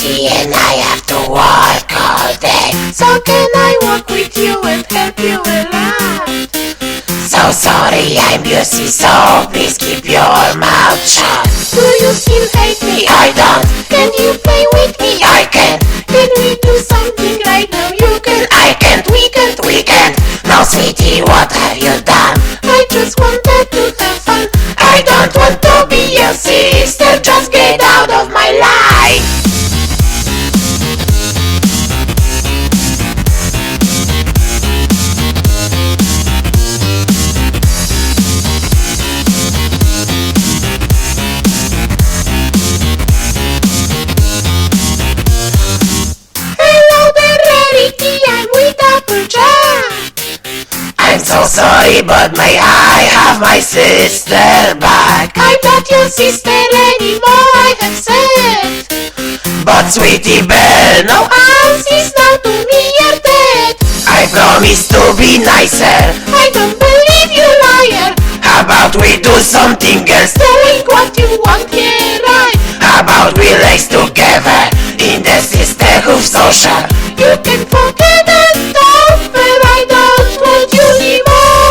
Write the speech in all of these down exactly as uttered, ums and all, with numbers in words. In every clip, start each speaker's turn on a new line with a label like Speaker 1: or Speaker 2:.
Speaker 1: sweetie, and I have to work all day. So can I walk with you and help you a lot? So sorry, I'm busy, so please keep your mouth shut. Do you still hate me? I don't. Can you play with me? I can. Can we do something right now? You can. I can't. We can't. We can't. No, sweetie, what have you done? I just wanted to have fun. I don't want to be your sister. Just get out of my life. I'm so sorry, but may I have my sister back? I'm not your sister anymore, I have said. But sweetie Belle, no answers now to me, you're dead. I promise to be nicer. I don't believe you, liar. How about we do something else? Doing what you want, yeah, right. How about we race together in the sisterhood social? You can forget and talk, but I don't want you anymore.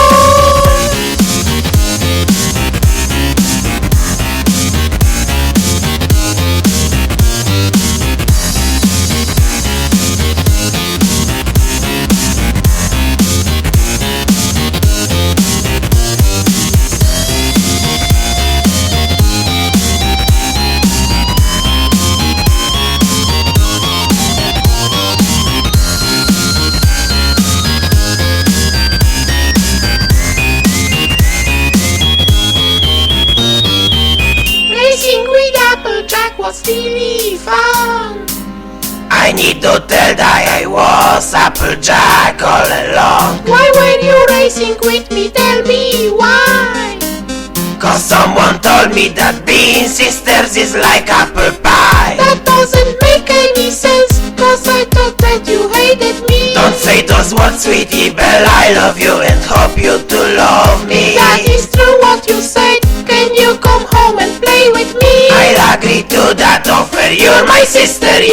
Speaker 1: Was really fun. I need to tell that I was Applejack all along. Why were you racing with me? Tell me why. Cause someone told me that being sisters is like apple pie. That doesn't make any sense, cause I thought that you hated me. Don't say those words, sweetie Belle, I love you and hope you to love me. That is true what you said. Can you come home and play with me? I'll agree to that offer, you're my sister,